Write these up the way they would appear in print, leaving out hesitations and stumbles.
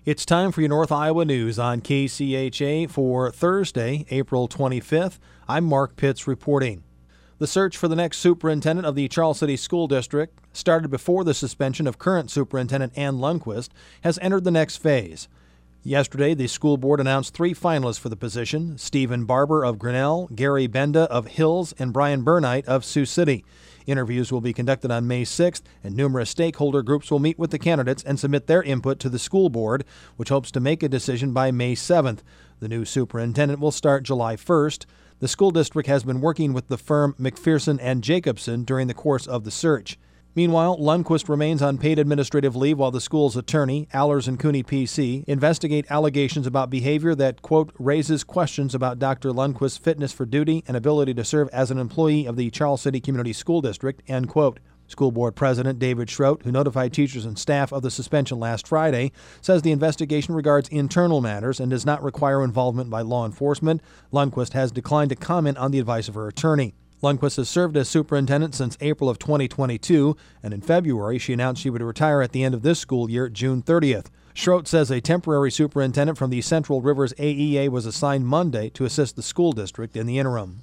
It's time for your North Iowa News on KCHA for Thursday, April 25th. I'm Mark Pitts reporting. The search for the next superintendent of the Charles City School District, started before the suspension of current Superintendent Ann Lundquist, has entered the next phase. Yesterday, the school board announced 3 finalists for the position: Stephen Barber of Grinnell, Gary Benda of Hills, and Brian Burnite of Sioux City. Interviews will be conducted on May 6th, and numerous stakeholder groups will meet with the candidates and submit their input to the school board, which hopes to make a decision by May 7th. The new superintendent will start July 1st. The school district has been working with the firm McPherson and Jacobson during the course of the search. Meanwhile, Lundquist remains on paid administrative leave while the school's attorney, Allers and Cooney PC, investigate allegations about behavior that, quote, raises questions about Dr. Lundquist's fitness for duty and ability to serve as an employee of the Charles City Community School District, end quote. School Board President David Schroet, who notified teachers and staff of the suspension last Friday, says the investigation regards internal matters and does not require involvement by law enforcement. Lundquist has declined to comment on the advice of her attorney. Lundquist has served as superintendent since April of 2022, and in February she announced she would retire at the end of this school year, June 30th. Schroet says a temporary superintendent from the Central Rivers AEA was assigned Monday to assist the school district in the interim.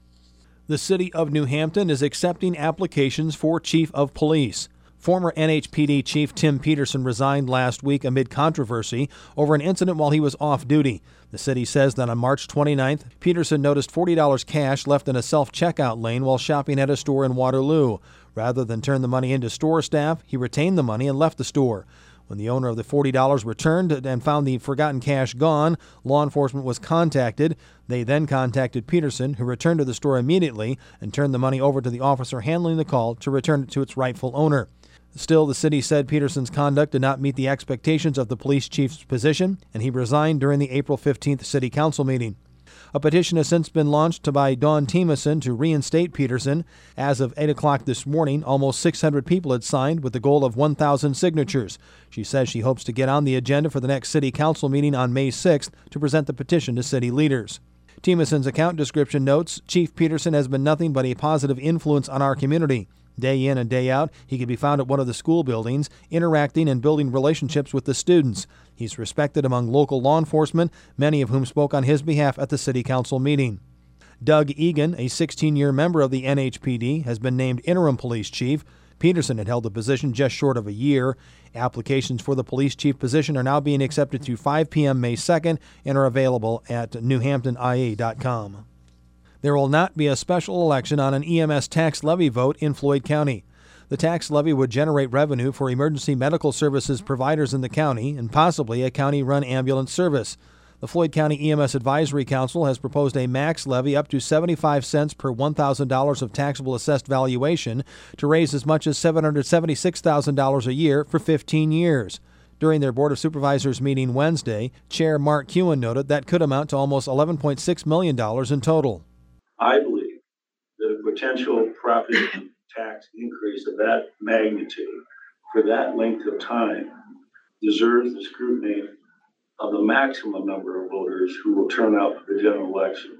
The city of New Hampton is accepting applications for chief of police. Former NHPD Chief Tim Peterson resigned last week amid controversy over an incident while he was off duty. The city says that on March 29th, Peterson noticed $40 cash left in a self-checkout lane while shopping at a store in Waterloo. Rather than turn the money into store staff, he retained the money and left the store. When the owner of the $40 returned and found the forgotten cash gone, law enforcement was contacted. They then contacted Peterson, who returned to the store immediately and turned the money over to the officer handling the call to return it to its rightful owner. Still, the city said Peterson's conduct did not meet the expectations of the police chief's position, and he resigned during the April 15th city council meeting. A petition has since been launched by Dawn Temeson to reinstate Peterson. As of 8 o'clock this morning, almost 600 people had signed with the goal of 1,000 signatures. She says she hopes to get on the agenda for the next city council meeting on May 6th to present the petition to city leaders. Temeson's account description notes, Chief Peterson has been nothing but a positive influence on our community. Day in and day out, he can be found at one of the school buildings, interacting and building relationships with the students. He's respected among local law enforcement, many of whom spoke on his behalf at the city council meeting. Doug Egan, a 16-year member of the NHPD, has been named interim police chief. Peterson had held the position just short of a year. Applications for the police chief position are now being accepted through 5 p.m. May 2nd and are available at newhamptonia.com. There will not be a special election on an EMS tax levy vote in Floyd County. The tax levy would generate revenue for emergency medical services providers in the county and possibly a county-run ambulance service. The Floyd County EMS Advisory Council has proposed a max levy up to 75 cents per $1,000 of taxable assessed valuation to raise as much as $776,000 a year for 15 years. During their Board of Supervisors meeting Wednesday, Chair Mark Kewen noted that could amount to almost $11.6 million in total. I believe that a potential property tax increase of that magnitude for that length of time deserves the scrutiny of the maximum number of voters who will turn out for the general election,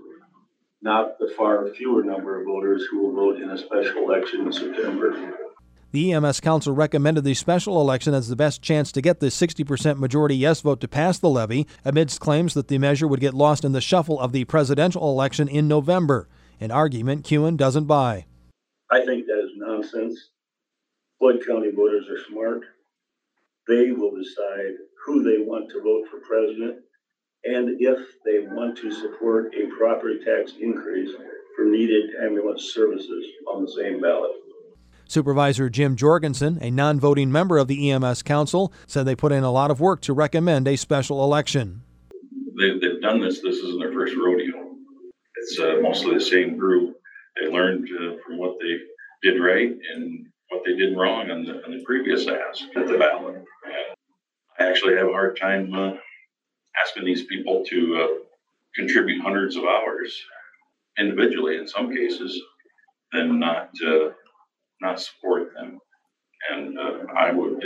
not the far fewer number of voters who will vote in a special election in September. The EMS Council recommended the special election as the best chance to get the 60% majority yes vote to pass the levy, amidst claims that the measure would get lost in the shuffle of the presidential election in November, an argument Kewen doesn't buy. I think that is nonsense. Floyd County voters are smart. They will decide who they want to vote for president and if they want to support a property tax increase for needed ambulance services on the same ballot. Supervisor Jim Jorgensen, a non-voting member of the EMS Council, said they put in a lot of work to recommend a special election. They've done this. This isn't their first rodeo. It's mostly the same group. They learned from what they did right and what they did wrong on the previous ask at the ballot. And I actually have a hard time asking these people to contribute hundreds of hours individually in some cases and not support them. And I would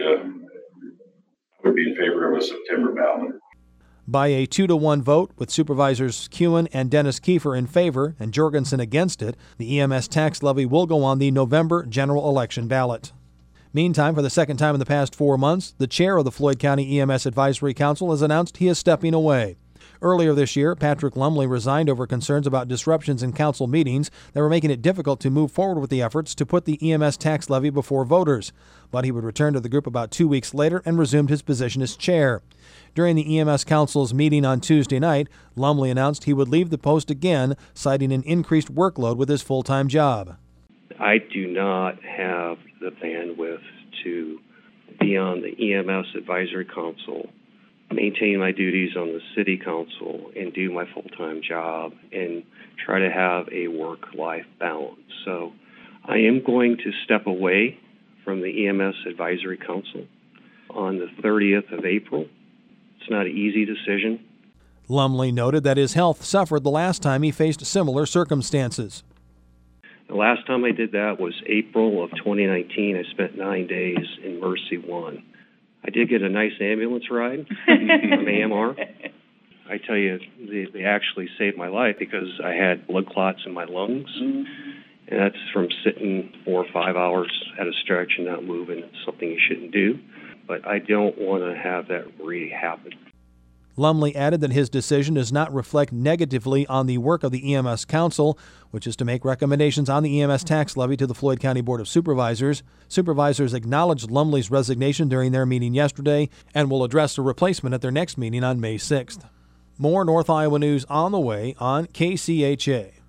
be in favor of a September ballot. By a 2-1 vote, with Supervisors Kewen and Dennis Kiefer in favor and Jorgensen against it, the EMS tax levy will go on the November general election ballot. Meantime, for the second time in the past 4 months, the chair of the Floyd County EMS Advisory Council has announced he is stepping away. Earlier this year, Patrick Lumley resigned over concerns about disruptions in council meetings that were making it difficult to move forward with the efforts to put the EMS tax levy before voters. But he would return to the group about 2 weeks later and resumed his position as chair. During the EMS Council's meeting on Tuesday night, Lumley announced he would leave the post again, citing an increased workload with his full-time job. I do not have the bandwidth to be on the EMS Advisory Council, maintain my duties on the City Council, and do my full-time job and try to have a work-life balance. So I am going to step away from the EMS Advisory Council on the 30th of April. It's not an easy decision. Lumley noted that his health suffered the last time he faced similar circumstances. The last time I did that was April of 2019. I spent 9 days in Mercy One. I did get a nice ambulance ride from AMR. I tell you, they actually saved my life because I had blood clots in my lungs. And that's from sitting 4 or 5 hours at a stretch and not moving. It's something you shouldn't do. But I don't want to have that really happen. Lumley added that his decision does not reflect negatively on the work of the EMS Council, which is to make recommendations on the EMS tax levy to the Floyd County Board of Supervisors. Supervisors acknowledged Lumley's resignation during their meeting yesterday and will address a replacement at their next meeting on May 6th. More North Iowa news on the way on KCHA.